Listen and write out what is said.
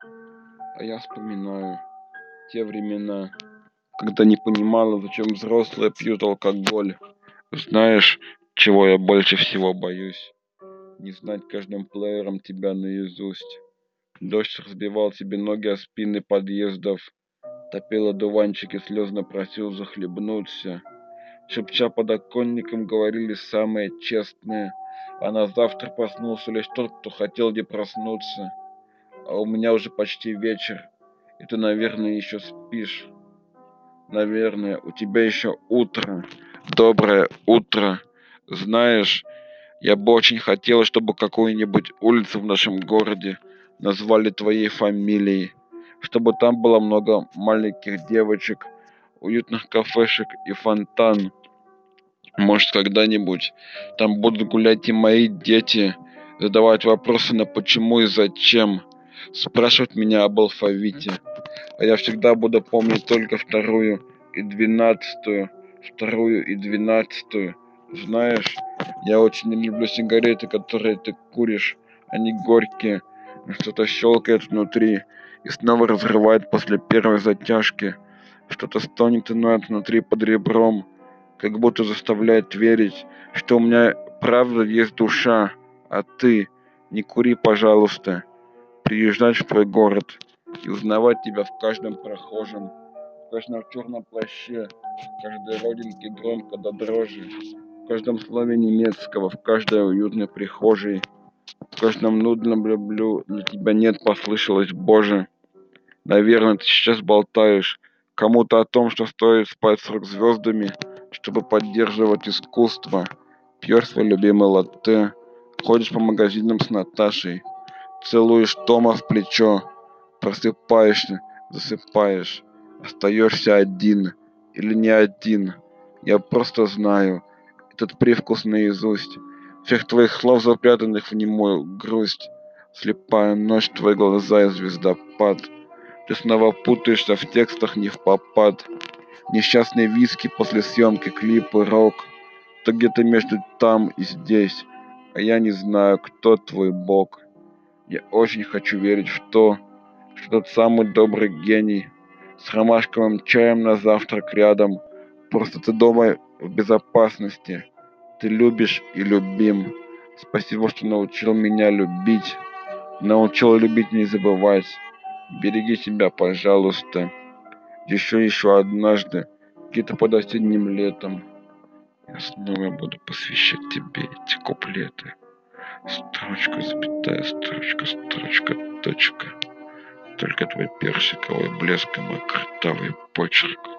А я вспоминаю те времена, когда не понимала, зачем взрослые пьют алкоголь. Знаешь, чего я больше всего боюсь? Не знать каждым плеером тебя наизусть. Дождь разбивал тебе ноги о спины подъездов, топил одуванчики, слезно просил захлебнуться. Шепча подоконником говорили самые честные, а на завтра проснулся лишь тот, кто хотел не проснуться. А у меня уже почти вечер, и ты, наверное, еще спишь. Наверное, у тебя еще утро. Доброе утро. Знаешь, я бы очень хотела, чтобы какую-нибудь улицу в нашем городе назвали твоей фамилией, чтобы там было много маленьких девочек, уютных кафешек и фонтан. Может, когда-нибудь там будут гулять и мои дети, задавать вопросы на почему и зачем, спрашивать меня об алфавите. А я всегда буду помнить только вторую и двенадцатую, вторую и двенадцатую. Знаешь, я очень не люблю сигареты, которые ты куришь. Они горькие, что-то щелкает внутри и снова разрывает после первой затяжки. Что-то стонет и ноет внутри под ребром, как будто заставляет верить, что у меня правда есть душа, а ты не кури, пожалуйста. Приезжать в твой город и узнавать тебя в каждом прохожем, в каждом черном плаще, в каждой родинке громко до дрожи, в каждом слове немецкого, в каждой уютной прихожей, в каждом нудном люблю для тебя нет послышалось, Боже. Наверное, ты сейчас болтаешь кому-то о том, что стоит спать с рок-звездами, чтобы поддерживать искусство. Пьешь свой любимый латте, ходишь по магазинам с Наташей, целуешь Тома в плечо, просыпаешься, засыпаешь, остаешься один или не один. Я просто знаю этот привкус наизусть, всех твоих слов, запрятанных в немую грусть, слепая ночь, твои глаза и звездопад. Ты снова путаешься в текстах не в попад. Несчастные виски после съемки клипа рок. Ты где-то между там и здесь, а я не знаю, кто твой бог. Я очень хочу верить в то, что тот самый добрый гений с ромашковым чаем на завтрак рядом. Просто ты дома в безопасности. Ты любишь и любим. Спасибо, что научил меня любить. Научил любить не забывать. Береги себя, пожалуйста. Еще однажды, где-то под осенним летом, я снова буду посвящать тебе эти куплеты. Строчка, запятая, строчка, строчка, точка. Только твой персиковый блеск и мой картавый почерк